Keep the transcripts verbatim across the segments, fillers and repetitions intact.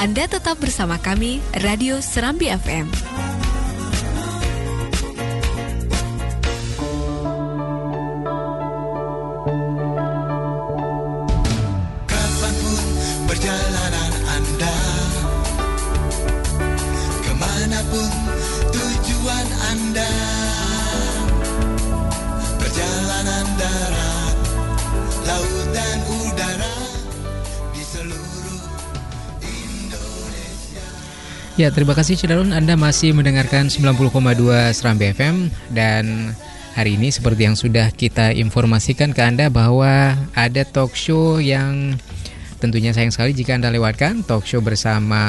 Anda tetap bersama kami, Radio Serambi F M. Kapanpun perjalanan Anda, kemanapun tujuan Anda, perjalanan darat, laut dan udara, di seluruh Indonesia. Ya, terima kasih Cidarun, Anda masih mendengarkan sembilan puluh koma dua Serambi F M. Dan hari ini seperti yang sudah kita informasikan ke Anda bahwa ada talk show yang tentunya sayang sekali jika Anda lewatkan, talk show bersama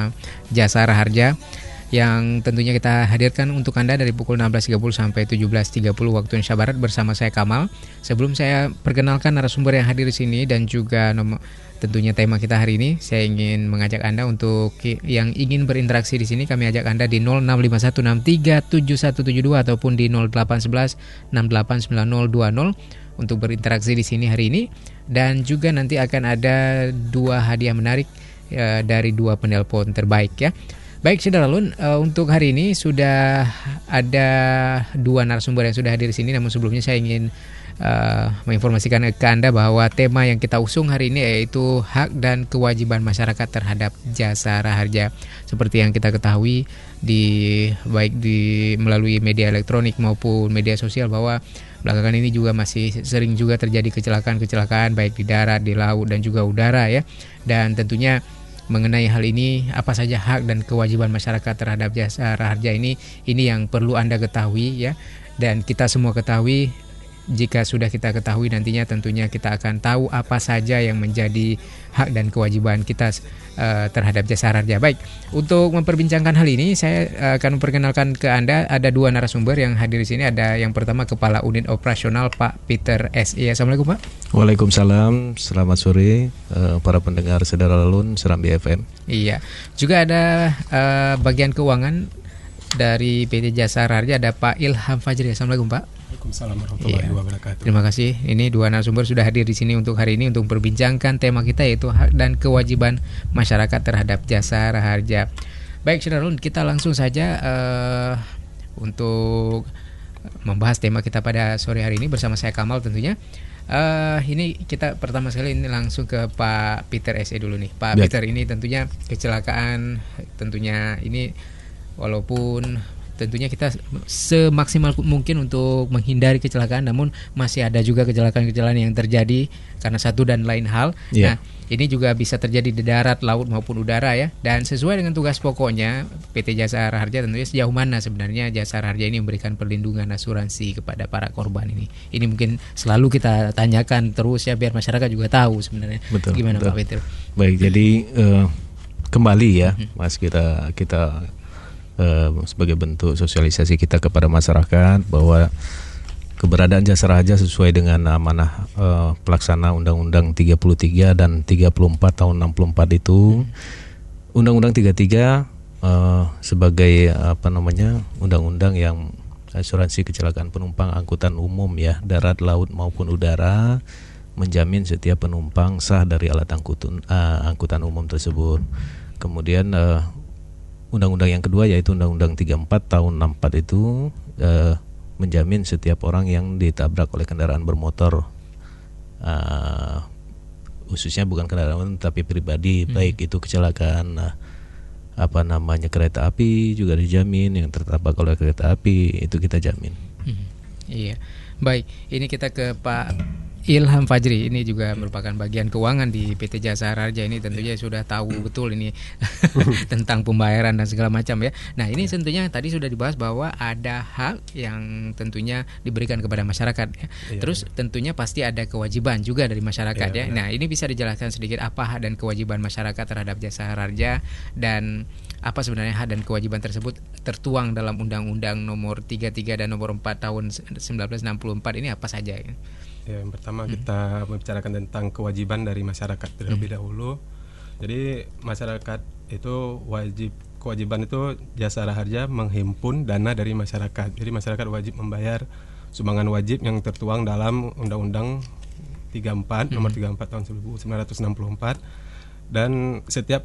Jasa Raharja yang tentunya kita hadirkan untuk Anda dari pukul enam belas tiga puluh sampai tujuh belas tiga puluh waktu Indonesia Barat bersama saya Kamal. Sebelum saya perkenalkan narasumber yang hadir di sini dan juga nomor tentunya tema kita hari ini, saya ingin mengajak Anda untuk yang ingin berinteraksi di sini, kami ajak Anda di nol enam lima satu enam tiga tujuh satu tujuh dua ataupun di nol delapan satu satu enam delapan sembilan nol dua nol untuk berinteraksi di sini hari ini. Dan juga nanti akan ada dua hadiah menarik e, dari dua penelpon terbaik ya. Baik, Saudara-Lun, uh, untuk hari ini sudah ada dua narasumber yang sudah hadir di sini. Namun sebelumnya saya ingin uh, menginformasikan ke Anda bahwa tema yang kita usung hari ini yaitu hak dan kewajiban masyarakat terhadap Jasa Raharja. Seperti yang kita ketahui di baik di melalui media elektronik maupun media sosial bahwa belakangan ini juga masih sering juga terjadi kecelakaan-kecelakaan baik di darat, di laut dan juga udara ya. Dan tentunya mengenai hal ini, apa saja hak dan kewajiban masyarakat terhadap Jasa Raharja ini, ini yang perlu Anda ketahui ya. Dan kita semua ketahui, jika sudah kita ketahui nantinya tentunya kita akan tahu apa saja yang menjadi hak dan kewajiban kita uh, terhadap Jasa Raharja. Baik, untuk memperbincangkan hal ini saya uh, akan memperkenalkan ke Anda ada dua narasumber yang hadir di sini. Ada yang pertama Kepala Unit Operasional Pak Peter S E. Assalamualaikum Pak. Waalaikumsalam, selamat sore uh, para pendengar Saudara-Lun Serambi F M. Iya, juga ada uh, bagian keuangan dari P T Jasa Raharja, ada Pak Ilham Fajri. Assalamualaikum Pak. Waalaikumsalam warahmatullahi Iya. wabarakatuh. Terima kasih. Ini dua narasumber sudah hadir di sini untuk hari ini untuk memperbincangkan tema kita yaitu hak dan kewajiban masyarakat terhadap Jasa Raharja. Baik, Saudara-Lun, kita langsung saja uh, untuk membahas tema kita pada sore hari ini bersama saya Kamal tentunya. Uh, ini kita pertama sekali ini langsung ke Pak Peter S E dulu nih. Pak Ya. Peter, ini tentunya kecelakaan, tentunya ini walaupun tentunya kita semaksimal mungkin untuk menghindari kecelakaan, namun masih ada juga kecelakaan-kecelakaan yang terjadi karena satu dan lain hal. Ya. Nah, ini juga bisa terjadi di darat, laut maupun udara ya. Dan sesuai dengan tugas pokoknya P T Jasa Raharja tentunya sejauh mana sebenarnya Jasa Raharja ini memberikan perlindungan asuransi kepada para korban ini. Ini mungkin selalu kita tanyakan terus ya biar masyarakat juga tahu sebenarnya. Betul, Gimana betul. Pak Peter? Baik, jadi uh, kembali ya, Mas, kita kita uh, sebagai bentuk sosialisasi kita kepada masyarakat bahwa keberadaan Jasa Raharja sesuai dengan amanah uh, pelaksana Undang-Undang tiga puluh tiga dan tiga puluh empat tahun enam puluh empat itu. Undang-Undang tiga puluh tiga uh, sebagai apa namanya undang-undang yang asuransi kecelakaan penumpang angkutan umum ya, darat, laut maupun udara, menjamin setiap penumpang sah dari alat angkutan uh, angkutan umum tersebut. Kemudian uh, undang-undang yang kedua yaitu Undang-Undang tiga puluh empat tahun enam puluh empat itu uh, menjamin setiap orang yang ditabrak oleh kendaraan bermotor, uh, khususnya bukan kendaraan tapi pribadi, hmm. baik itu kecelakaan uh, apa namanya kereta api juga dijamin, yang tertabrak oleh kereta api itu kita jamin. Hmm. Iya, baik. Ini kita ke Pak Ilham Fajri, ini juga merupakan bagian keuangan di P T Jasa Raharja. Ini tentunya sudah tahu betul ini tentang pembayaran dan segala macam ya. Nah, ini tentunya tadi sudah dibahas bahwa ada hak yang tentunya diberikan kepada masyarakat ya. Iya, Terus tentunya pasti ada kewajiban juga dari masyarakat ya. Iya, Nah, ini bisa dijelaskan sedikit apa hak dan kewajiban masyarakat terhadap Jasa Raharja dan apa sebenarnya hak dan kewajiban tersebut tertuang dalam Undang-Undang nomor tiga puluh tiga dan nomor empat tahun seribu sembilan ratus enam puluh empat ini apa saja ya? Ya, yang pertama kita membicarakan tentang kewajiban dari masyarakat terlebih dahulu. Jadi masyarakat itu wajib, kewajiban itu Jasa Raharja menghimpun dana dari masyarakat. Jadi masyarakat wajib membayar sumbangan wajib yang tertuang dalam Undang-Undang tiga puluh empat nomor tiga puluh empat tahun seribu sembilan ratus enam puluh empat, dan setiap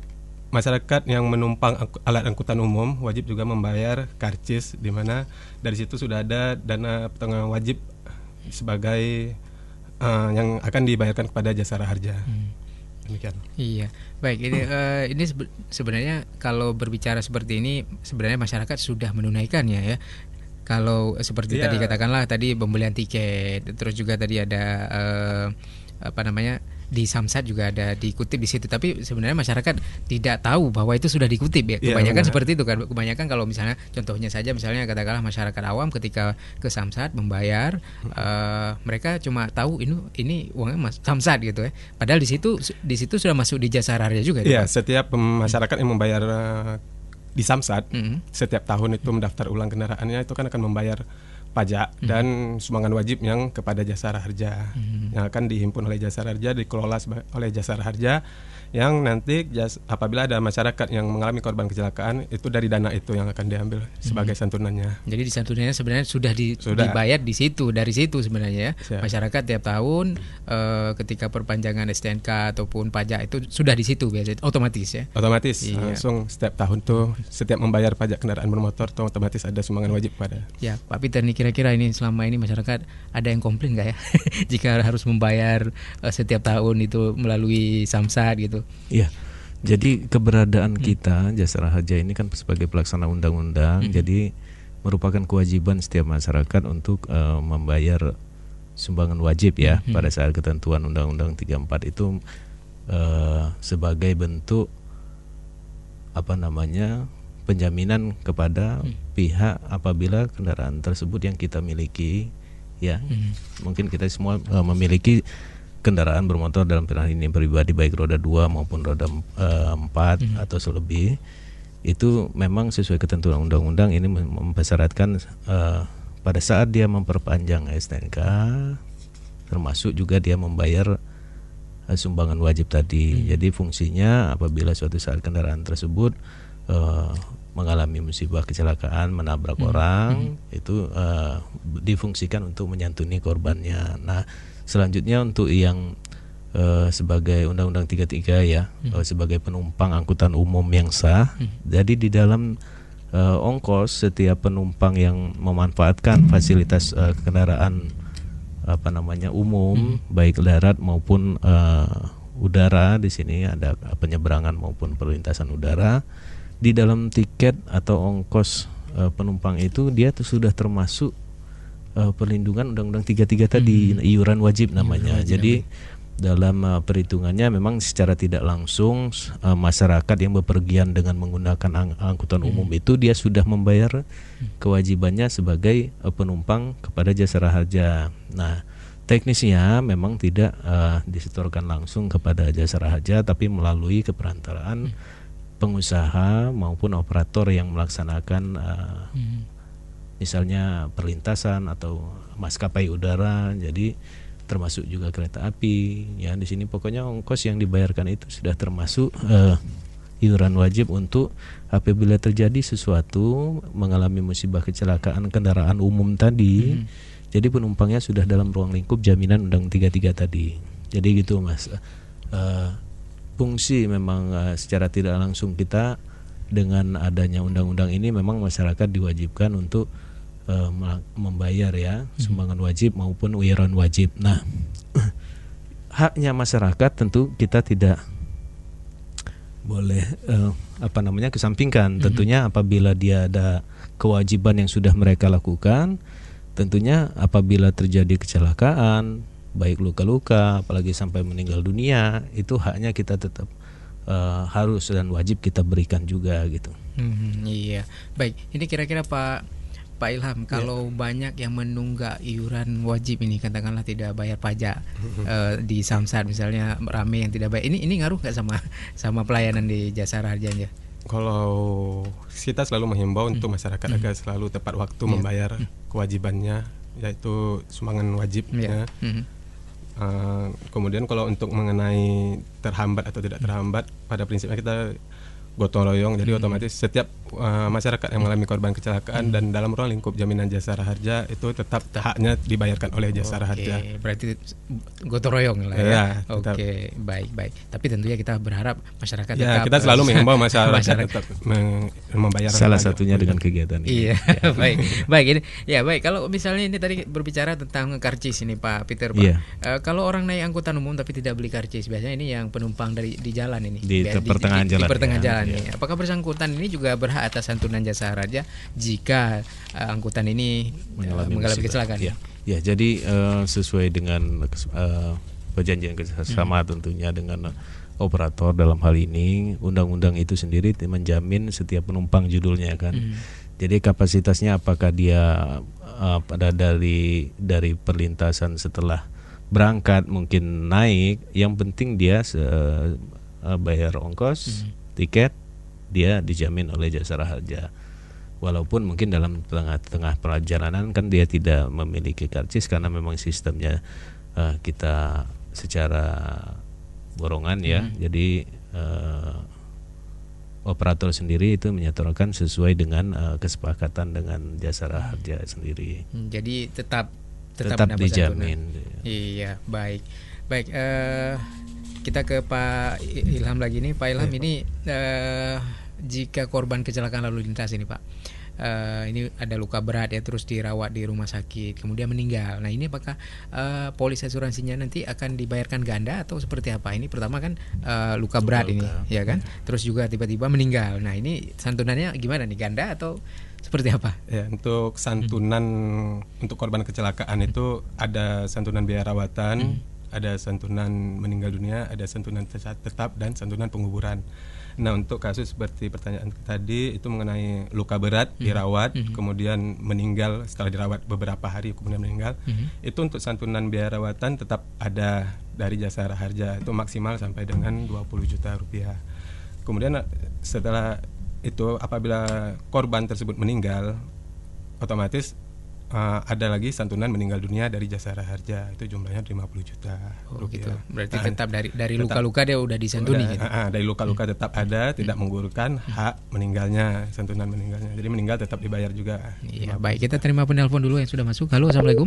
masyarakat yang menumpang angk- alat angkutan umum wajib juga membayar karcis, di mana dari situ sudah ada dana pertanggungan wajib sebagai uh, yang akan dibayarkan kepada Jasara Harja. Hmm. Demikian. Iya, baik. Ini uh, ini sebe- sebenarnya kalau berbicara seperti ini, sebenarnya masyarakat sudah menunaikannya ya. Kalau seperti Iya. tadi katakanlah tadi pembelian tiket, terus juga tadi ada uh, apa namanya di Samsat juga ada dikutip di situ. Tapi sebenarnya masyarakat tidak tahu bahwa itu sudah dikutip ya. Iya, Kebanyakan benar. seperti itu kan. Kebanyakan kalau misalnya contohnya saja misalnya katakanlah masyarakat awam ketika ke Samsat membayar, uh, mereka cuma tahu ini ini uangnya mas Samsat gitu ya. Padahal di situ di situ sudah masuk di Jasara Harja juga. Iya, Pak? setiap um, masyarakat yang membayar uh, di Samsat Mhm. setiap tahun itu mendaftar ulang kendaraannya itu kan akan membayar pajak Mhm. dan sumbangan wajib yang kepada Jasara Harja Mhm. yang akan dihimpun oleh Jasara Harja, dikelola seba- oleh Jasara Harja, yang nanti jas, apabila ada masyarakat yang mengalami korban kecelakaan itu dari dana itu yang akan diambil sebagai santunannya. Jadi disantunannya sebenarnya sudah, di, Sudah. dibayar di situ, dari situ sebenarnya ya. Siap. Masyarakat tiap tahun eh, ketika perpanjangan S T N K ataupun pajak itu sudah di situ biasanya otomatis ya. Otomatis Iya. langsung setiap tahun tuh setiap membayar pajak kendaraan bermotor tuh otomatis ada sumbangan wajib pada. Ya, Pak Peter nih kira-kira ini selama ini masyarakat ada yang komplain nggak ya jika harus membayar eh, setiap tahun itu melalui Samsat gitu? Iya. Jadi keberadaan kita Jasara Harja ini kan sebagai pelaksana undang-undang, Hmm. jadi merupakan kewajiban setiap masyarakat untuk uh, membayar sumbangan wajib ya Hmm. pada saat ketentuan Undang-Undang tiga puluh empat itu uh, sebagai bentuk apa namanya penjaminan kepada Hmm. pihak apabila kendaraan tersebut yang kita miliki ya Hmm. mungkin kita semua uh, memiliki kendaraan bermotor dalam pilihan ini pribadi baik roda dua maupun roda uh, empat Hmm. atau selebih, itu memang sesuai ketentuan undang-undang ini mem- mempersyaratkan uh, pada saat dia memperpanjang S T N K termasuk juga dia membayar uh, sumbangan wajib tadi. Hmm. Jadi fungsinya apabila suatu saat kendaraan tersebut uh, mengalami musibah kecelakaan menabrak Hmm. orang, itu uh, difungsikan untuk menyantuni korbannya. Nah, selanjutnya untuk yang uh, sebagai Undang-Undang tiga puluh tiga ya, uh, sebagai penumpang angkutan umum yang sah. Jadi di dalam uh, ongkos setiap penumpang yang memanfaatkan fasilitas uh, kendaraan apa namanya umum, baik darat maupun uh, udara, di sini ada penyeberangan maupun perlintasan udara. Di dalam tiket atau ongkos uh, penumpang itu dia tuh sudah termasuk Uh, perlindungan Undang-Undang tiga puluh tiga tadi, Hmm. iuran wajib namanya. Iuran wajib Jadi dalam uh, perhitungannya memang secara tidak langsung uh, masyarakat yang bepergian dengan menggunakan ang- angkutan Hmm. umum itu dia sudah membayar kewajibannya sebagai uh, penumpang kepada Jasara Harja. Nah, teknisnya memang tidak uh, disetorkan langsung kepada Jasara Harja, tapi melalui keperantaraan pengusaha maupun operator yang melaksanakan uh, Hmm. misalnya perlintasan atau maskapai udara, jadi termasuk juga kereta api ya. Di sini pokoknya ongkos yang dibayarkan itu sudah termasuk uh, iuran wajib untuk apabila terjadi sesuatu mengalami musibah kecelakaan kendaraan umum tadi. Hmm. Jadi penumpangnya sudah dalam ruang lingkup jaminan Undang tiga puluh tiga tadi. Jadi gitu Mas. Uh, fungsi memang uh, secara tidak langsung kita dengan adanya undang-undang ini memang masyarakat diwajibkan untuk uh, membayar ya sumbangan wajib maupun iuran wajib. Nah, haknya masyarakat tentu kita tidak boleh uh, apa namanya kesampingkan. Tentunya apabila dia ada kewajiban yang sudah mereka lakukan, tentunya apabila terjadi kecelakaan baik luka-luka apalagi sampai meninggal dunia, itu haknya kita tetap uh, harus dan wajib kita berikan juga gitu. Hmm, iya. Baik, ini kira-kira Pak Pak Ilham, kalau banyak yang menunggak iuran wajib ini, katakanlah tidak bayar pajak eh, di Samsat misalnya, rame yang tidak bayar, ini ini ngaruh nggak sama sama pelayanan di Jasara Harja aja? Kalau kita selalu menghimbau untuk masyarakat Hmm. agar selalu tepat waktu Iya. membayar kewajibannya, yaitu sumbangan wajibnya. Iya. Mhm. Uh, kemudian kalau untuk mengenai terhambat atau tidak terhambat, pada prinsipnya kita gotong royong. Jadi hmm. otomatis setiap uh, masyarakat yang mengalami korban kecelakaan hmm. dan dalam ruang lingkup jaminan jasara harja itu tetap haknya dibayarkan oleh jasara Oke, harja. Berarti gotong royong lah ya. Ya, Oke, baik baik. Tapi tentunya kita berharap masyarakat ya, tetap kita selalu mengimbau masyarakat, masyarakat tetap mem- membayar. Salah satunya dengan kegiatan ini. Iya, baik. Baik ini. Ya, baik. Kalau misalnya ini tadi berbicara tentang karcis ini Pak Peter, Pak. Iya. Uh, kalau orang naik angkutan umum tapi tidak beli karcis, biasanya ini yang penumpang dari di jalan ini. Di, Biasa, di pertengahan di, jalan. Di pertengahan ya, jalan ya. ini. Apakah bersangkutan ini juga berhak atas santunan jasa harja jika uh, angkutan ini mengalami, uh, mengalami kecelakaan? Ya. Ya, jadi uh, sesuai dengan uh, perjanjian kerjasama hmm. tentunya dengan operator dalam hal ini, undang-undang itu sendiri menjamin setiap penumpang judulnya kan. Hmm. Jadi kapasitasnya apakah dia uh, pada dari dari perlintasan setelah berangkat mungkin naik, yang penting dia uh, bayar ongkos, hmm. tiket, dia dijamin oleh jasara harja. Walaupun mungkin dalam tengah-tengah perjalanan kan dia tidak memiliki karcis karena memang sistemnya uh, kita secara borongan ya. Hmm. Jadi uh, operator sendiri itu menyatakan sesuai dengan uh, kesepakatan dengan jasara harja sendiri. Hmm, jadi tetap tetap, tetap dijamin. Santunan. Iya, baik. Baik, uh, kita ke Pak Ilham lagi nih. Pak Ilham, ya. ini uh, jika korban kecelakaan lalu lintas ini Pak, uh, ini ada luka berat ya, terus dirawat di rumah sakit, kemudian meninggal. Nah ini apakah uh, polis asuransinya nanti akan dibayarkan ganda atau seperti apa? Ini pertama kan uh, luka berat luka, ini, luka. ya kan? Terus juga tiba-tiba meninggal. Nah ini santunannya gimana nih, ganda atau seperti apa? Ya, untuk santunan hmm. untuk korban kecelakaan itu ada santunan biaya rawatan, hmm. ada santunan meninggal dunia, ada santunan tetap dan santunan penguburan. Nah untuk kasus seperti pertanyaan tadi itu mengenai luka berat mm-hmm. dirawat mm-hmm. kemudian meninggal setelah dirawat beberapa hari kemudian meninggal, mm-hmm. itu untuk santunan biaya rawatan tetap ada dari jasara harja, itu maksimal sampai dengan dua puluh juta rupiah. Kemudian setelah itu apabila korban tersebut meninggal, otomatis Uh, ada lagi santunan meninggal dunia dari jasara harja, itu jumlahnya lima puluh juta oh, rupiah. Gitu. Berarti nah, tetap dari dari luka-luka dia udah disantuni udah, gitu. Uh, uh, dari luka-luka hmm. tetap ada, tidak hmm. menggugurkan hak meninggalnya, santunan meninggalnya. Jadi meninggal tetap dibayar juga. Iya, baik, kita terima penelpon dulu yang sudah masuk. Halo, Assalamualaikum.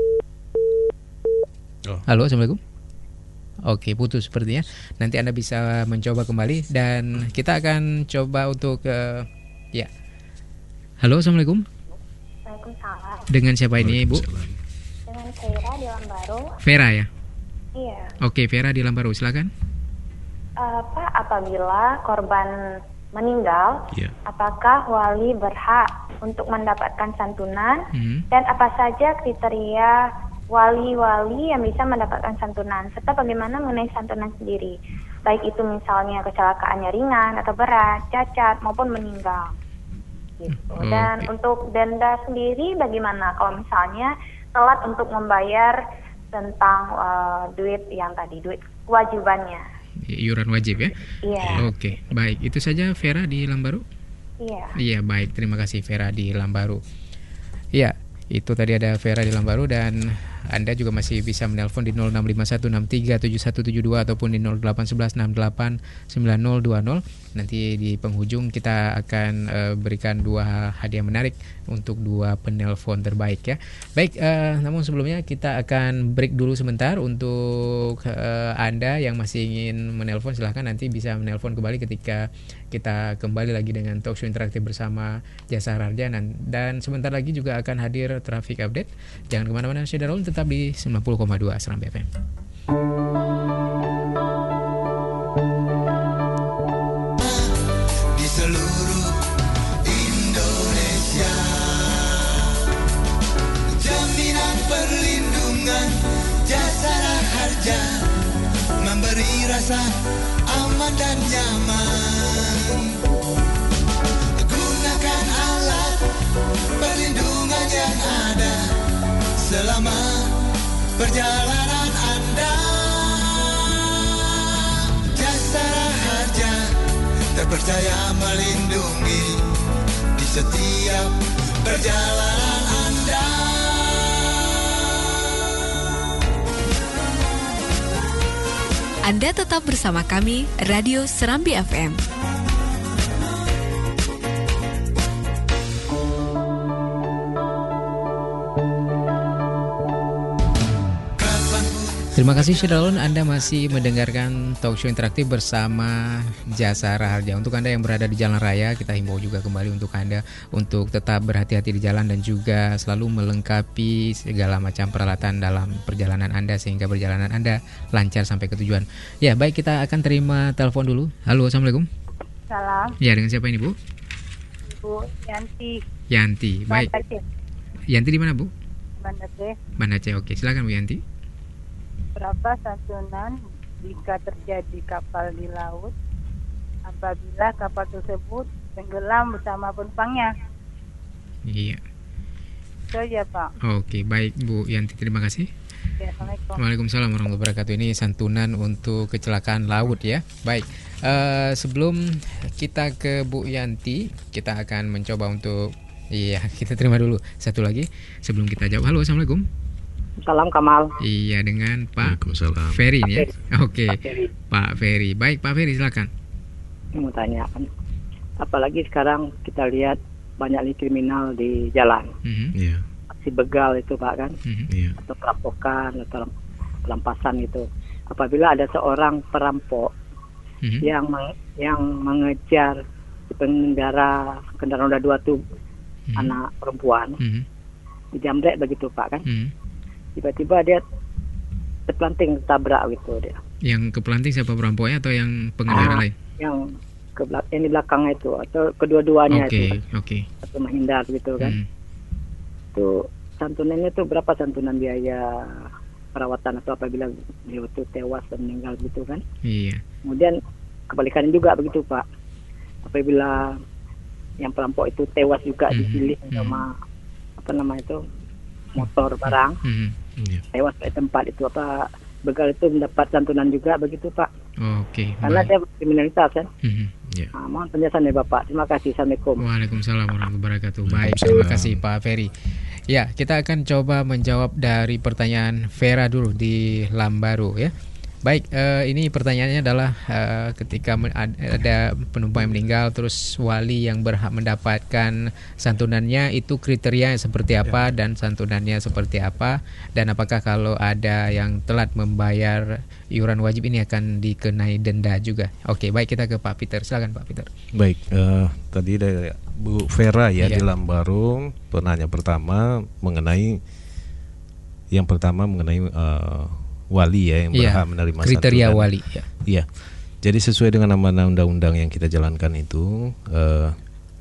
Oh. Halo, Assalamualaikum. Oke, putus sepertinya. Nanti Anda bisa mencoba kembali dan kita akan coba untuk uh, ya. Halo, Assalamualaikum. Dengan siapa ini, Bu? Dengan Vera di Lambaru. Vera ya? Iya. Oke, Vera di Lambaru, silakan. Uh, Pak, apabila korban meninggal, yeah. apakah wali berhak untuk mendapatkan santunan? Hmm. Dan apa saja kriteria wali-wali yang bisa mendapatkan santunan? Serta bagaimana mengenai santunan sendiri? Baik itu misalnya kecelakaannya ringan atau berat, cacat maupun meninggal. Gitu. Dan okay. untuk denda sendiri bagaimana kalau misalnya telat untuk membayar tentang uh, duit yang tadi, duit kewajibannya? Iuran wajib ya? Iya. Oke, okay. Baik. Itu saja Vera di Lambaru? Iya. Iya, baik. Terima kasih Vera di Lambaru. Iya, itu tadi ada Vera di Lambaru dan Anda juga masih bisa menelpon di nol enam lima satu enam tiga tujuh satu tujuh dua ataupun di nol delapan satu satu enam delapan sembilan nol dua nol. Nanti di penghujung kita akan uh, berikan dua hadiah menarik untuk dua penelpon terbaik ya. Baik, uh, namun sebelumnya kita akan break dulu sebentar untuk uh, Anda yang masih ingin menelpon, silahkan nanti bisa menelpon kembali ketika kita kembali lagi dengan talkshow interaktif bersama Jasara Harja, dan sebentar lagi juga akan hadir traffic update. Jangan kemana-mana, Syederul, tetap di sembilan puluh koma dua Serambi F M. Di seluruh Indonesia, jaminan perlindungan Jasara Harja memberi rasa aman dan nyaman. Gunakan alat perlindungan yang ada selama perjalanan Anda. Jasara Harja terpercaya melindungi di setiap perjalanan Anda. Anda tetap bersama kami, Radio Serambi F M. Terima kasih Syedalun, Anda masih mendengarkan talk show interaktif bersama Jasara Harja. Untuk Anda yang berada di jalan raya, kita himbau juga kembali untuk Anda untuk tetap berhati-hati di jalan dan juga selalu melengkapi segala macam peralatan dalam perjalanan Anda sehingga perjalanan Anda lancar sampai ke tujuan. Ya, baik, kita akan terima telepon dulu. Halo, Assalamualaikum. Salam. Ya, dengan siapa ini, Bu? Bu Yanti. Yanti, baik. Yanti di mana, Bu? Banda Aceh. Banda Aceh, oke. Silakan Bu Yanti. Berapa santunan jika terjadi kapal di laut apabila kapal tersebut tenggelam bersama penumpangnya? Iya. Itu aja, Pak. Oke, baik Bu Yanti, terima kasih. Ya, Assalamualaikum. Waalaikumsalam warahmatullahi wabarakatuh. Ini santunan untuk kecelakaan laut ya. Baik, uh, sebelum kita ke Bu Yanti, kita akan mencoba untuk, iya, kita terima dulu satu lagi sebelum kita jawab. Halo, Assalamualaikum. Salam Kamal. Iya, dengan Pak Waalaikumsalam. Ferry ya. Oke, Pak Ferry. Pak Ferry. Baik, Pak Ferry, silakan. Mau tanya kan, apalagi sekarang kita lihat banyak nih kriminal di jalan, Mhm. Iya. aksi begal itu Pak kan, Mhm. Iya. atau perampokan atau perampasan itu. Apabila ada seorang perampok Mhm. yang meng- yang mengejar si pengendara kendaraan roda dua tuh Mhm. anak perempuan, Mhm. dijamret begitu Pak kan, Mhm. tiba-tiba dia terpelanting tabrak gitu dia. Yang kepelanting siapa, perampoknya atau yang pengendara Ah, lain? Yang ke belak- yang di belakang itu atau kedua-duanya Oke, itu oke. atau menghindar gitu kan. Mhm. Itu santunannya tuh berapa santunan biaya perawatan atau apabila dia itu tewas dan meninggal gitu kan. Iya. Kemudian kebalikannya juga begitu Pak, apabila yang perampok itu tewas juga Mhm. dipilih sama apa nama itu motor barang, Mhm. Iya. tewas di tempat itu, apa begal itu mendapat santunan juga begitu Pak, Oke. karena baik. dia kriminalitas kan. Mhm. Iya. Nah, mohon penjelasan ya Bapak, terima kasih, assalamualaikum. Waalaikumsalam warahmatullahi wabarakatuh. Baik, Waalaikumsalam. terima kasih Pak Ferry. Ya, kita akan coba menjawab dari pertanyaan Vera dulu di Lambaru ya. Baik, eh, ini pertanyaannya adalah eh, ketika men- ad- ada penumpang yang meninggal, terus wali yang berhak mendapatkan santunannya itu kriteria seperti apa dan santunannya seperti apa, dan apakah kalau ada yang telat membayar iuran wajib ini akan dikenai denda juga. Oke, baik, kita ke Pak Peter. Silakan Pak Peter. Baik, eh, tadi dari Bu Vera ya Iya. di Lambarung, penanya pertama mengenai yang pertama mengenai eh, wali ya yang Iya, berhak menerima kriteria santunan. wali ya. Iya. Jadi sesuai dengan amanah undang-undang yang kita jalankan itu eh,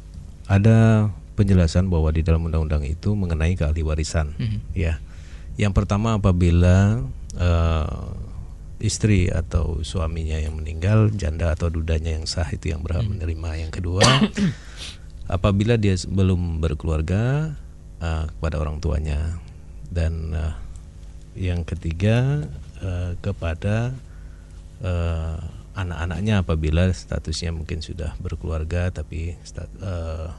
ada penjelasan bahwa di dalam undang-undang itu mengenai keahli warisan. Mhm. Ya. Yang pertama apabila eh, istri atau suaminya yang meninggal, janda atau dudanya yang sah itu yang berhak menerima. Yang kedua, apabila dia belum berkeluarga uh, kepada orang tuanya, dan uh, yang ketiga uh, kepada uh, anak-anaknya apabila statusnya mungkin sudah berkeluarga tapi stat, uh,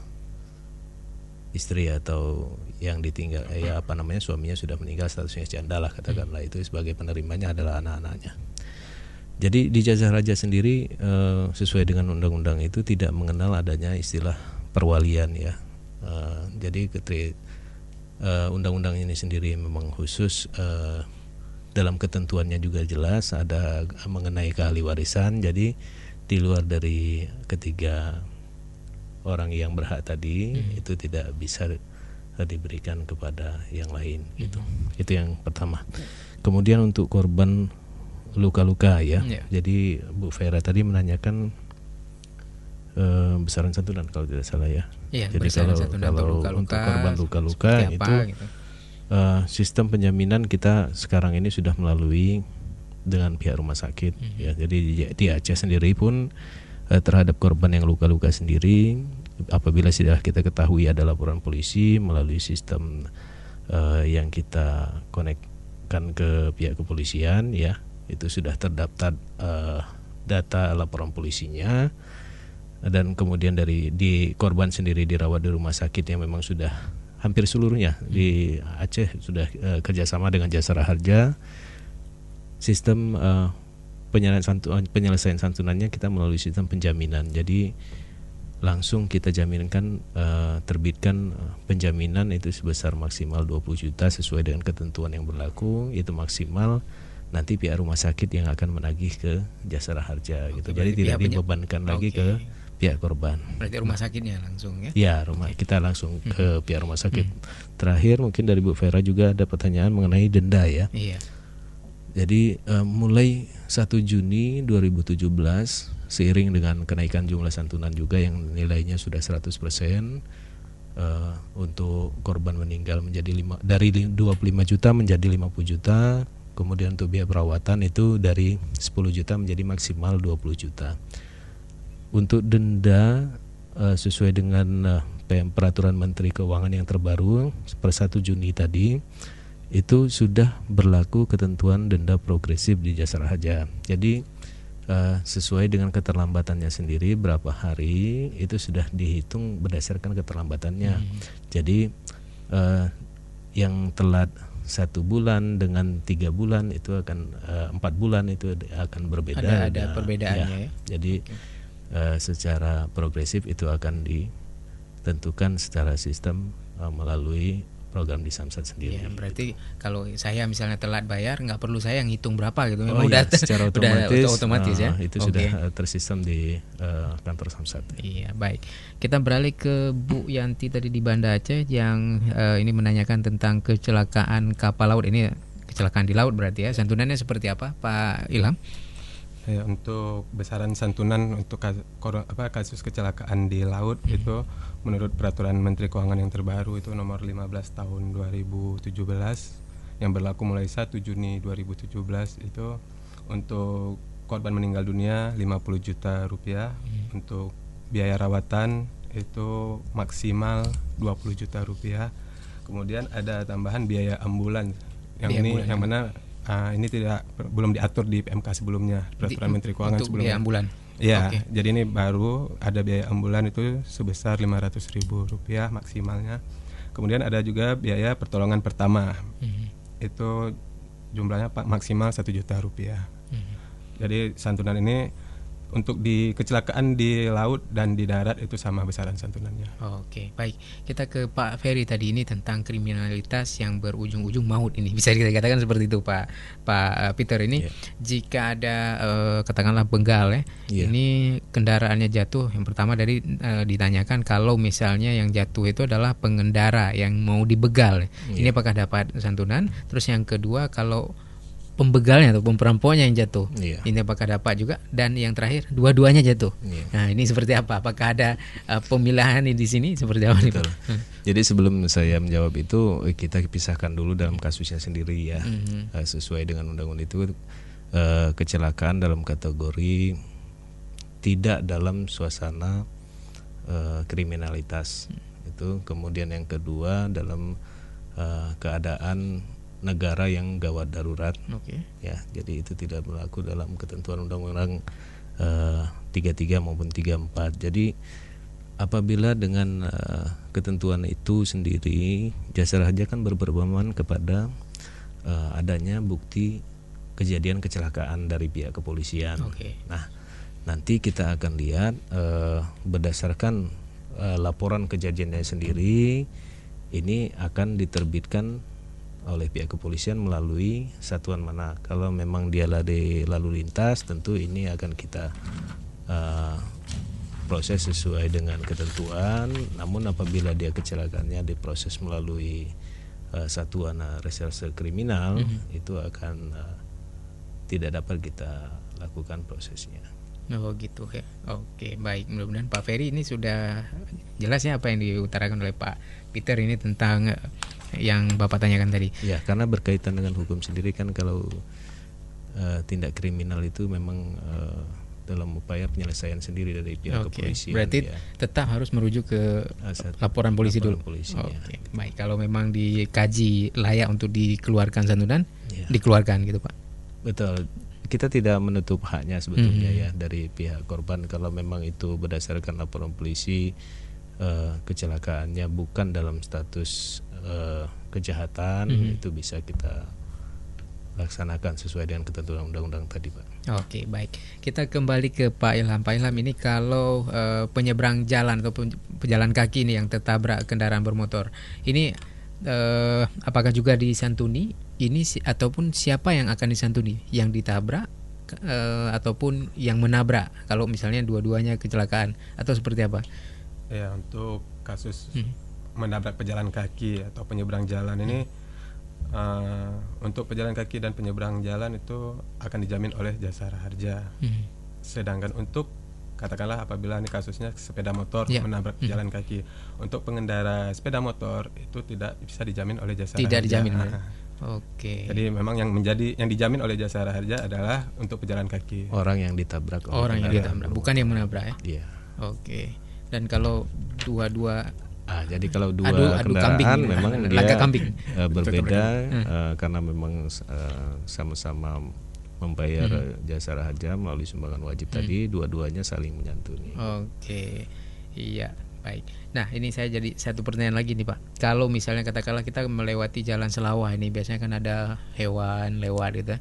istri atau yang ditinggal eh, ya apa namanya suaminya sudah meninggal, statusnya janda lah katakanlah, itu sebagai penerimanya adalah anak-anaknya. Jadi di Jasa Raja sendiri eh, sesuai dengan undang-undang itu tidak mengenal adanya istilah perwalian ya. Eh, jadi ketri, eh, undang-undang ini sendiri memang khusus, eh, dalam ketentuannya juga jelas ada mengenai keahli warisan. Jadi di luar dari ketiga orang yang berhak tadi hmm. itu tidak bisa uh, diberikan kepada yang lain gitu. Hmm. Itu yang pertama. Kemudian untuk korban luka-luka ya. Yeah. Jadi Bu Vera tadi menanyakan uh, besaran santunan kalau tidak salah ya. Yeah, jadi kalau, kalau luka-luka, untuk korban luka-luka itu gitu. uh, sistem penjaminan kita sekarang ini sudah melalui dengan pihak rumah sakit hmm. ya. Jadi di, di Aceh sendiri pun terhadap korban yang luka-luka sendiri, apabila sudah kita ketahui ada laporan polisi melalui sistem uh, yang kita konekkan ke pihak kepolisian ya, itu sudah terdaftar uh, data laporan polisinya, dan kemudian dari di korban sendiri dirawat di rumah sakit yang memang sudah hampir seluruhnya di Aceh sudah uh, kerjasama dengan Jasara Harja. Sistem uh, Penyelesaian, santunan, penyelesaian santunannya kita melalui sistem penjaminan. Jadi langsung kita jaminkan, uh, terbitkan penjaminan itu sebesar maksimal dua puluh juta sesuai dengan ketentuan yang berlaku. Itu maksimal nanti pihak rumah sakit yang akan menagih ke Jasara Harja gitu. Oke, Jadi tidak pihak penye- dibebankan lagi Oke. ke pihak korban. Berarti rumah sakitnya langsung ya? Ya, rumah kita langsung ke pihak rumah sakit. Terakhir mungkin dari Bu Vera juga ada pertanyaan mengenai denda ya. Iya. Jadi eh, mulai satu Juni dua ribu tujuh belas seiring dengan kenaikan jumlah santunan juga yang nilainya sudah seratus persen eh, untuk korban meninggal menjadi lima, dari dua puluh lima juta menjadi lima puluh juta, kemudian untuk biaya perawatan itu dari sepuluh juta menjadi maksimal dua puluh juta. Untuk denda eh, sesuai dengan eh, peraturan Menteri Keuangan yang terbaru per satu Juni tadi itu sudah berlaku ketentuan denda progresif di Jasara Harja. Jadi uh, sesuai dengan keterlambatannya sendiri berapa hari itu sudah dihitung berdasarkan keterlambatannya. Hmm. Jadi uh, yang telat satu bulan dengan tiga bulan itu akan uh, empat bulan itu akan berbeda. Ada, ada nah, perbedaannya ya. ya. Jadi uh, secara progresif itu akan ditentukan secara sistem uh, melalui program di Samsat sendiri. Ya, berarti kalau saya misalnya telat bayar nggak perlu saya ngitung berapa gitu. Oh Memang iya, udah secara udah otomatis, otomatis ya. uh, itu Oke. sudah uh, tersistem di uh, kantor Samsat. Iya, baik. Kita beralih ke Bu Yanti tadi di Banda Aceh yang uh, ini menanyakan tentang kecelakaan kapal laut. Ini kecelakaan di laut berarti ya. Santunannya seperti apa, Pak Ilham? Ya, untuk besaran santunan untuk kas- kor- apa, kasus kecelakaan di laut itu menurut peraturan Menteri Keuangan yang terbaru itu nomor lima belas tahun dua ribu tujuh belas yang berlaku mulai satu Juni dua ribu tujuh belas itu untuk korban meninggal dunia lima puluh juta rupiah, hmm. untuk biaya rawatan itu maksimal dua puluh juta rupiah. Kemudian ada tambahan biaya ambulans yang Biaya ini ambulan. yang mana Uh, ini tidak belum diatur di P M K sebelumnya, peraturan Di- Menteri Keuangan untuk sebelumnya. biaya ambulan. Ya, Oke. jadi ini baru ada biaya ambulan itu sebesar lima ratus ribu rupiah maksimalnya. Kemudian ada juga biaya pertolongan pertama, Mhm. itu jumlahnya pak maksimal satu juta rupiah. Mhm. Jadi santunan ini untuk di kecelakaan di laut dan di darat itu sama besaran santunannya. Oke, baik. Kita ke Pak Ferry tadi ini tentang kriminalitas yang berujung-ujung maut ini. Bisa kita katakan seperti itu, Pak Pak Peter ini. Yeah. Jika ada eh, katakanlah begal ya. Yeah. Ini kendaraannya jatuh. Yang pertama dari eh, ditanyakan kalau misalnya yang jatuh itu adalah pengendara yang mau dibegal. Yeah. Ini apakah dapat santunan? Terus yang kedua kalau pembegalnya atau pemperamponya yang jatuh, Iya. ini apakah dapat juga? Dan yang terakhir dua-duanya jatuh. Iya. Nah ini seperti apa? Apakah ada uh, pemilahan di sini seperti apa nih, Betul. Pak? Hmm. Jadi sebelum saya menjawab itu kita pisahkan dulu dalam kasusnya sendiri ya. Mhm. Uh, sesuai dengan undang-undang itu uh, kecelakaan dalam kategori tidak dalam suasana uh, kriminalitas. Itu kemudian yang kedua dalam uh, keadaan negara yang gawat darurat. Oke. Ya, jadi itu tidak berlaku dalam ketentuan undang-undang uh, tiga puluh tiga maupun tiga puluh empat. Jadi apabila dengan uh, ketentuan itu sendiri Jasara Harja kan berpedoman kepada uh, adanya bukti kejadian kecelakaan dari pihak kepolisian. Oke. Nah, nanti kita akan lihat uh, berdasarkan uh, laporan kejadiannya sendiri ini akan diterbitkan oleh pihak kepolisian melalui satuan mana. Kalau memang dia lari lalu lintas, tentu ini akan kita uh, proses sesuai dengan ketentuan. Namun apabila dia kecelakaannya diproses melalui uh, satuan uh, reserse kriminal, mm-hmm. itu akan uh, tidak dapat kita lakukan prosesnya. Oh gitu ya. Oke, baik. Mudah-mudahan Pak Ferry ini sudah jelas ya apa yang diutarakan oleh Pak Peter ini tentang uh, yang Bapak tanyakan tadi. Ya, karena berkaitan dengan hukum sendiri kan kalau uh, tindak kriminal itu memang uh, dalam upaya penyelesaian sendiri dari pihak Oke, kepolisian. berarti ya. tetap harus merujuk ke Asal- laporan polisi laporan dulu. polisi, Oke, ya. baik. Kalau memang dikaji layak untuk dikeluarkan santunan, Ya. dikeluarkan gitu, Pak. Betul. Kita tidak menutup haknya sebetulnya Mhm. ya dari pihak korban kalau memang itu berdasarkan laporan polisi uh, kecelakaannya bukan dalam status uh, kejahatan, Mhm. itu bisa kita laksanakan sesuai dengan ketentuan undang-undang tadi, Pak. Oke, baik. Kita kembali ke Pak Ilham. Pak Ilham, ini kalau uh, penyeberang jalan atau pen- pejalan kaki ini yang tertabrak kendaraan bermotor, ini uh, apakah juga disantuni ini si, ataupun siapa yang akan disantuni, yang ditabrak uh, ataupun yang menabrak, kalau misalnya dua-duanya kecelakaan, atau seperti apa? Ya, untuk kasus hmm. menabrak pejalan kaki atau penyeberang jalan ini, uh, untuk pejalan kaki dan penyeberang jalan itu akan dijamin oleh Jasara Harja. hmm. Sedangkan untuk katakanlah apabila ini kasusnya sepeda motor yeah. menabrak hmm. jalan kaki, untuk pengendara sepeda motor itu tidak bisa dijamin oleh Jasara Harja. Tidak dijamin. Nah, Oke. Okay. Jadi memang yang menjadi yang dijamin oleh Jasara Harja adalah untuk pejalan kaki. Orang yang ditabrak. Orang yang ditabrak, bukan yang menabrak ya. Iya. Oke. Okay. Dan kalau dua-dua Ah, jadi kalau dua adu, adu kendaraan kambing, memang dia kambing. Uh, berbeda uh, karena memang uh, sama-sama membayar hmm. Jasara Harja melalui sumbangan wajib hmm. tadi, dua-duanya saling menyantuni. Oke, iya, baik. Nah, ini saya jadi satu pertanyaan lagi nih Pak. Kalau misalnya katakanlah kita melewati jalan selawah ini, biasanya kan ada hewan lewat gitu,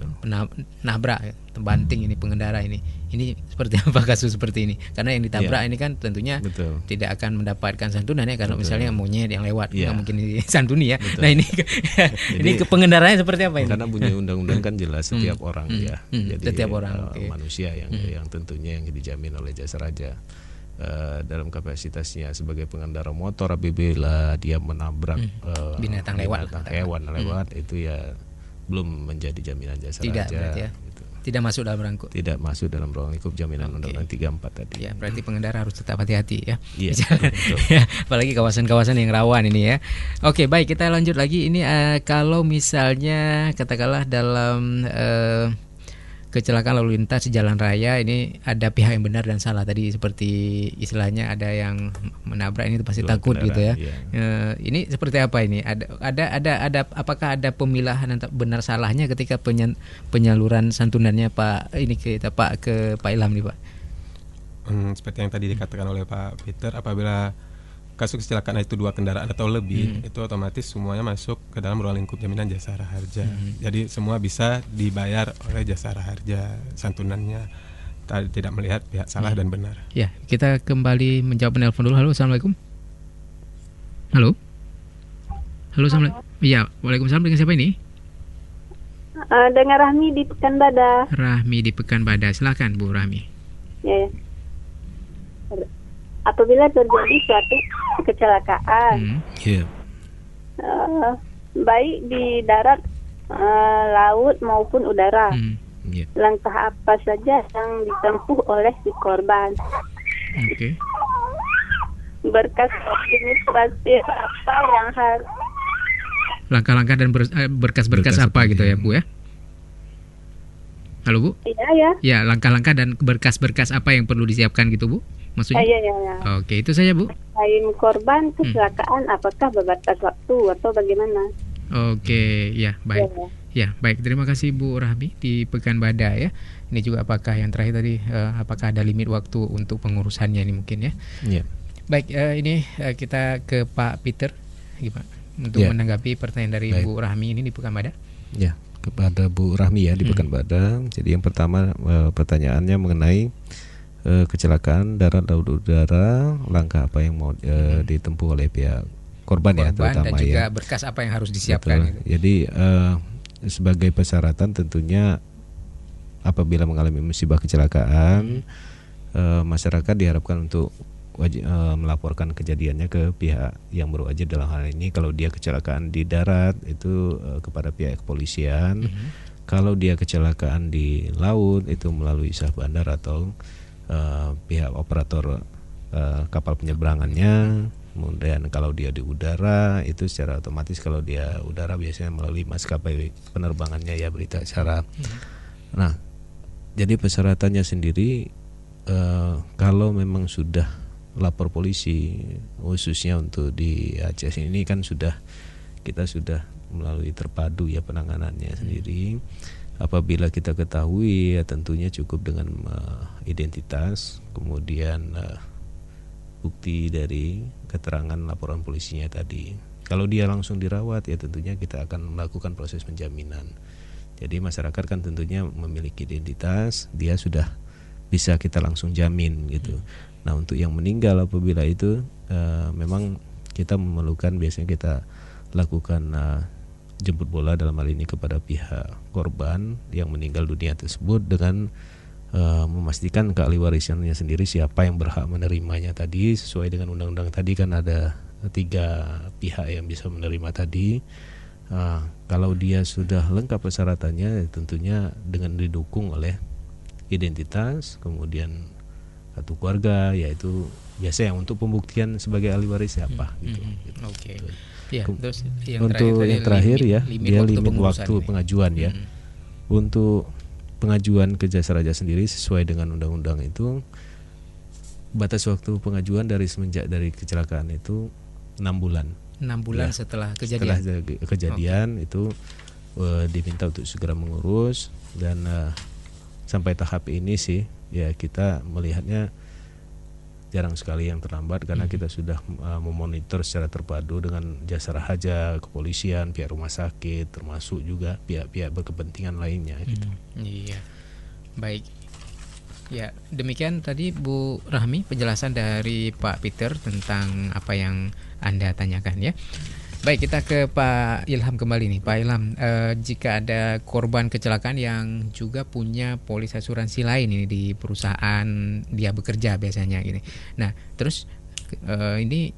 nabrak, terbanting ini pengendara ini. Ini seperti apa kasus seperti ini? Karena yang ditabrak ya. ini kan tentunya Betul. tidak akan mendapatkan santunan ya, kalau misalnya monyet yang lewat, ya. nggak mungkin disantuni ya. Betul. Nah ini ini ke pengendaranya seperti apa ini? Karena bunyi undang-undang kan jelas setiap hmm. orang hmm. ya. Hmm. Jadi setiap orang uh, okay. manusia yang hmm. yang tentunya yang dijamin oleh Jasara Harja. Uh, dalam kapasitasnya sebagai pengendara motor, apabila dia menabrak hmm. uh, binatang lewat, binatang hewan hmm. lewat, itu ya belum menjadi jaminan Jasara Tidak, Harja. Ya. Gitu. Tidak masuk dalam rangkup. Tidak masuk dalam ruang lingkup jaminan okay. Undang-Undang tiga puluh empat tadi. Ya, berarti pengendara harus tetap hati-hati ya. Iya. ya, apalagi kawasan-kawasan yang rawan ini ya. Oke, baik, kita lanjut lagi. Ini uh, kalau misalnya katakanlah dalam uh, kecelakaan lalu lintas di jalan raya ini ada pihak yang benar dan salah, tadi seperti istilahnya ada yang menabrak ini pasti Dua takut gitu ya. Iya. E, ini seperti apa ini? Ada ada ada ada apakah ada pemilahan antara benar salahnya ketika penyaluran santunannya Pak ini kita Pak ke Pak Ilham nih Pak? Hmm, seperti yang tadi dikatakan oleh Pak Peter, apabila kasus kecelakaan itu dua kendaraan atau lebih, hmm. itu otomatis semuanya masuk ke dalam ruang lingkup jaminan Jasara Harja. Hmm. Jadi semua bisa dibayar oleh Jasara Harja santunannya, tidak melihat pihak salah hmm. dan benar. Ya, kita kembali menjawab penelpon dulu. Halo, assalamualaikum. Halo. Halo, assalamualaikum. Iya, waalaikumsalam. Dengan siapa ini? Uh, dengan Rahmi di Pekanbadak. Rahmi di Pekanbadak. Silakan Bu Rahmi. Ya. ya. Apabila terjadi suatu kecelakaan, hmm. yeah. uh, baik di darat, uh, laut maupun udara, hmm. yeah. langkah apa saja yang ditempuh oleh si korban? Okay. Berkas administrasi apa yang harus? Langkah-langkah dan ber, berkas-berkas apa gitu ya Bu ya? Halo Bu? Iya ya. Ya, langkah-langkah dan berkas-berkas apa yang perlu disiapkan gitu Bu? Maksudnya? Iya, iya, iya. Oke, itu saja Bu. Selain korban kecelakaan, hmm. apakah berbatas waktu atau bagaimana? Oke, ya baik. Ya, ya. ya baik. Terima kasih Bu Rahmi di Pekanbadak ya. Ini juga apakah yang terakhir tadi, uh, apakah ada limit waktu untuk pengurusannya ini mungkin ya? Iya. Baik, uh, ini uh, kita ke Pak Peter, gimana untuk ya. menanggapi pertanyaan dari baik. Bu Rahmi ini di Pekanbadak? Ya, kepada Bu Rahmi ya di hmm. Pekanbadak. Jadi yang pertama uh, pertanyaannya mengenai kecelakaan darat laut udara, langkah apa yang mau uh, ditempuh oleh pihak korban, korban ya terutama dan juga ya. berkas apa yang harus disiapkan gitu. Jadi uh, sebagai persyaratan tentunya apabila mengalami musibah kecelakaan, hmm. uh, masyarakat diharapkan untuk wajib uh, melaporkan kejadiannya ke pihak yang berwajib, dalam hal ini kalau dia kecelakaan di darat itu uh, kepada pihak kepolisian. Hmm. Kalau dia kecelakaan di laut itu melalui sah bandar atau Uh, pihak operator uh, kapal penyeberangannya. Kemudian kalau dia di udara itu secara otomatis, kalau dia udara biasanya melalui maskapai penerbangannya ya, berita acara. Hmm. Nah, jadi persyaratannya sendiri uh, kalau memang sudah lapor polisi, khususnya untuk di Aceh ini kan sudah kita sudah melalui terpadu ya penanganannya hmm. sendiri. Apabila kita ketahui ya tentunya cukup dengan uh, identitas, kemudian uh, bukti dari keterangan laporan polisinya tadi. Kalau dia langsung dirawat ya tentunya kita akan melakukan proses penjaminan. Jadi masyarakat kan tentunya memiliki identitas, dia sudah bisa kita langsung jamin gitu. Nah untuk yang meninggal apabila itu uh, memang kita memerlukan, biasanya kita lakukan uh, jemput bola dalam hal ini kepada pihak korban yang meninggal dunia tersebut dengan uh, memastikan ke ahli warisnya sendiri siapa yang berhak menerimanya tadi. Sesuai dengan undang-undang tadi kan ada tiga pihak yang bisa menerima tadi. Uh, kalau dia sudah lengkap persyaratannya, tentunya dengan didukung oleh identitas, kemudian satu keluarga, yaitu biasa yang untuk pembuktian sebagai ahli waris siapa, hmm, gitu. Hmm, gitu. Oke. Okay. Ya, terus yang untuk terakhir, yang terakhir limit, ya, limit dia waktu limit waktu ini. pengajuan ya. Hmm. Untuk pengajuan ke Jasa Raja sendiri sesuai dengan undang-undang itu, batas waktu pengajuan dari semenjak dari kecelakaan itu enam bulan. enam bulan ya, setelah kejadian. Setelah kejadian okay. itu uh, diminta untuk segera mengurus, dan uh, sampai tahap ini sih ya kita melihatnya jarang sekali yang terlambat, karena hmm. kita sudah uh, memonitor secara terpadu dengan Jasa Raja, kepolisian, pihak rumah sakit, termasuk juga pihak-pihak berkepentingan lainnya. Hmm. Gitu. Iya, baik. Ya, demikian tadi Bu Rahmi penjelasan dari Pak Peter tentang apa yang Anda tanyakan ya. Baik, kita ke Pak Ilham kembali nih. Pak Ilham, eh, jika ada korban kecelakaan yang juga punya polis asuransi lain ini di perusahaan dia bekerja biasanya gini. Nah, terus eh, ini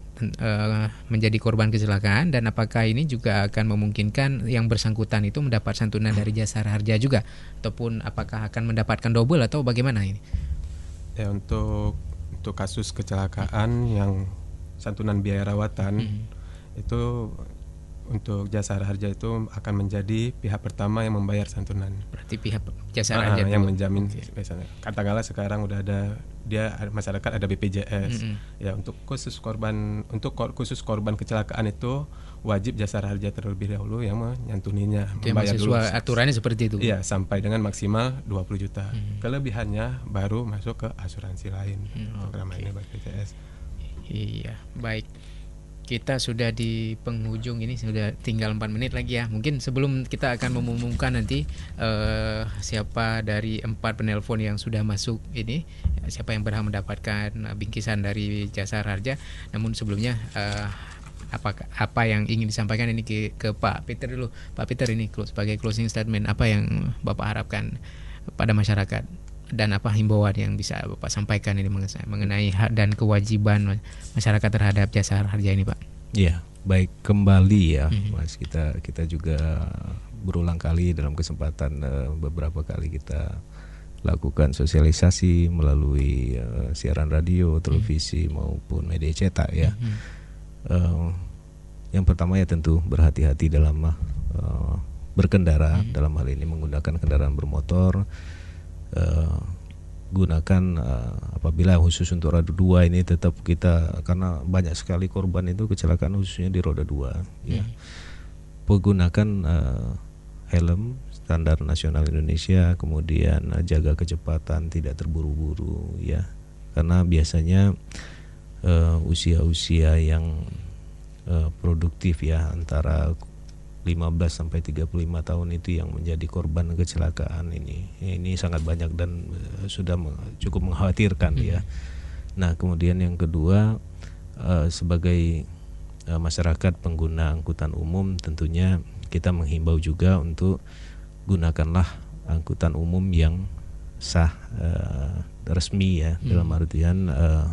eh, menjadi korban kecelakaan, dan apakah ini juga akan memungkinkan yang bersangkutan itu mendapat santunan dari Jasa Raja juga, ataupun apakah akan mendapatkan double atau bagaimana ini? Ya, untuk untuk kasus kecelakaan yang santunan biaya rawatan, hmm. itu untuk Jasa Raja itu akan menjadi pihak pertama yang membayar santunan. Berarti pihak Jasa Raja ah, yang menjamin. Okay. Misalnya, katakanlah sekarang udah ada dia masyarakat ada B P J S. Mm-hmm. Ya, untuk khusus korban untuk khusus korban kecelakaan itu wajib Jasa Raja terlebih dahulu yang menyantuninya, itu membayar dulu. Aturannya seperti itu. Iya, sampai dengan maksimal dua puluh juta. Mm-hmm. Kelebihannya baru masuk ke asuransi lain. Mm-hmm. Program ini B P J S. Iya, baik. Kita sudah di penghujung ini, sudah tinggal empat menit lagi ya. Mungkin sebelum kita akan mengumumkan nanti uh, siapa dari empat penelpon yang sudah masuk ini, siapa yang berhak mendapatkan bingkisan dari Jasa Raja. Namun sebelumnya uh, apa apa yang ingin disampaikan ini ke, ke Pak Peter dulu. Pak Peter, ini sebagai closing statement, apa yang Bapak harapkan pada masyarakat? Dan apa himbauan yang bisa Bapak sampaikan ini mengenai hak dan kewajiban masyarakat terhadap Jasa Raja ini, Pak? Ya, baik, kembali ya, mm-hmm. Mas, kita kita juga berulang kali dalam kesempatan uh, beberapa kali kita lakukan sosialisasi melalui uh, siaran radio, televisi, mm-hmm. maupun media cetak ya. Mm-hmm. Uh, yang pertama ya tentu berhati-hati dalam uh, berkendara, mm-hmm. dalam hal ini menggunakan kendaraan bermotor. Uh, gunakan uh, apabila khusus untuk roda dua ini tetap kita, karena banyak sekali korban itu kecelakaan khususnya di roda dua ya. Hmm. Menggunakan uh, helm standar nasional Indonesia, kemudian uh, jaga kecepatan, tidak terburu-buru ya, karena biasanya uh, usia-usia yang uh, produktif ya, antara lima belas sampai tiga puluh lima tahun itu yang menjadi korban kecelakaan ini. Ini sangat banyak dan uh, sudah me- cukup mengkhawatirkan hmm. ya. Nah, kemudian yang kedua, uh, sebagai uh, masyarakat pengguna angkutan umum, tentunya kita menghimbau juga untuk gunakanlah angkutan umum yang sah, uh, resmi ya, hmm. dalam artian uh,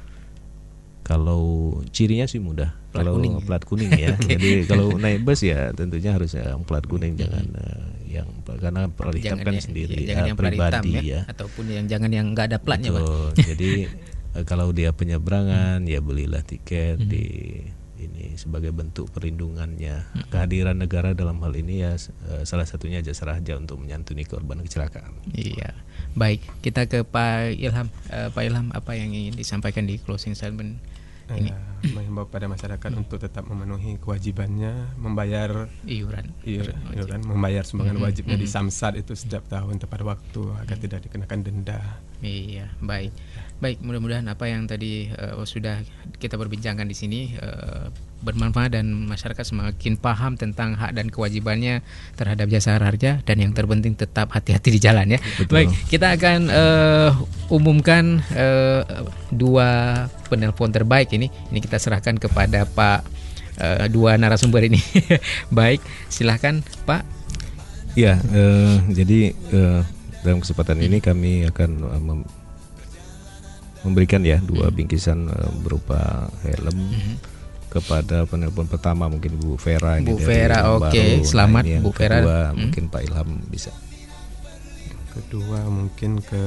kalau cirinya sih mudah, plat kalau kuning. plat kuning ya. Okay. Jadi kalau naik bus ya tentunya harus yang plat kuning, hmm. jangan uh, yang karena plat hitam kan ya, sendiri ya, ya, pribadi ya, ya, ataupun yang jangan yang nggak ada platnya, Pak. Jadi uh, kalau dia penyeberangan hmm. ya belilah tiket hmm. di ini sebagai bentuk perlindungannya. Hmm. Kehadiran negara dalam hal ini ya uh, salah satunya Jasa Raja untuk menyantuni korban kecelakaan. Iya. Baik, kita ke Pak Ilham. Uh, Pak Ilham, apa yang ingin disampaikan di closing statement ini? Ya, menghimbau pada masyarakat hmm. untuk tetap memenuhi kewajibannya, membayar iuran, iuran, iuran membayar sumbangan hmm. wajibnya hmm. di Samsat itu setiap tahun tepat waktu agar hmm. tidak dikenakan denda. Iya, baik. Baik, mudah-mudahan apa yang tadi uh, sudah kita perbincangkan di sini uh, bermanfaat dan masyarakat semakin paham tentang hak dan kewajibannya terhadap Jasa Raja, dan yang terpenting tetap hati-hati di jalan ya. Betul. Baik, kita akan uh, umumkan uh, dua penelpon terbaik ini. Ini kita serahkan kepada Pak uh, dua narasumber ini. Baik, silahkan Pak. Ya, uh, jadi uh, dalam kesempatan ini kami akan uh, mem- memberikan ya dua bingkisan uh, berupa helm hmm. kepada penelpon pertama mungkin Bu Vera ini. Bu Vera, oke, okay. Selamat nah, Bu Vera. Kedua, hmm. mungkin Pak Ilham bisa. Kedua mungkin ke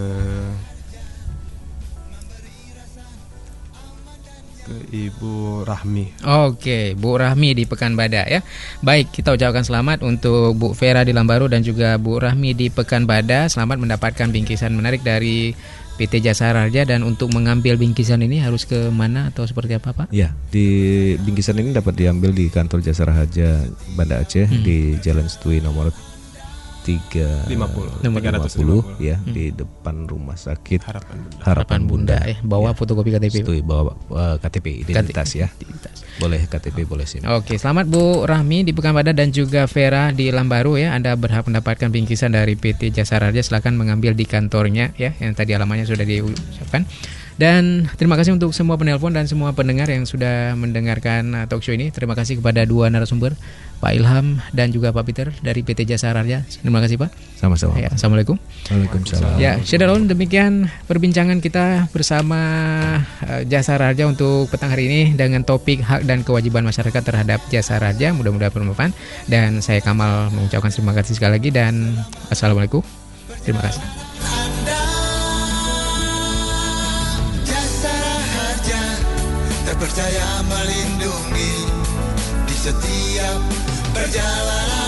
ke Ibu Rahmi. Oke, Bu Rahmi di Pekanbadak ya. Baik, kita ucapkan selamat untuk Bu Vera di Lambaru dan juga Bu Rahmi di Pekanbadak. Selamat mendapatkan bingkisan menarik dari P T Jasara Harja. Dan untuk mengambil bingkisan ini harus ke mana atau seperti apa Pak? Ya, di bingkisan ini dapat diambil di kantor Jasara Harja Banda Aceh hmm. di Jalan Setui nomor tiga lima puluh ya hmm. di depan rumah sakit Harapan Bunda, Harapan Bunda. ya. Bawa ya. Fotokopi K T P. Setui bawa uh, K T P identitas K T P. Ya. Identitas. Boleh K T P, boleh SIM. Oke, selamat Bu Rahmi di Pekanbadak dan juga Vera di Lambaru ya. Anda berhak mendapatkan bingkisan dari P T Jasara Harja. Silakan mengambil di kantornya ya, yang tadi alamannya sudah diucapkan. Dan terima kasih untuk semua penelpon dan semua pendengar yang sudah mendengarkan talk show ini. Terima kasih kepada dua narasumber, Pak Ilham dan juga Pak Peter dari P T Jasara Harja. Terima kasih Pak. Sama-sama. Ya, Assalamualaikum. Waalaikumsalam. Ya, Syederalun, demikian perbincangan kita bersama uh, Jasara Harja untuk petang hari ini dengan topik hak dan kewajiban masyarakat terhadap Jasara Harja. Mudah-mudahan bermanfaat. Dan saya Kamal mengucapkan terima kasih sekali lagi dan Assalamualaikum. Terima kasih. Percaya melindungi di setiap perjalanan.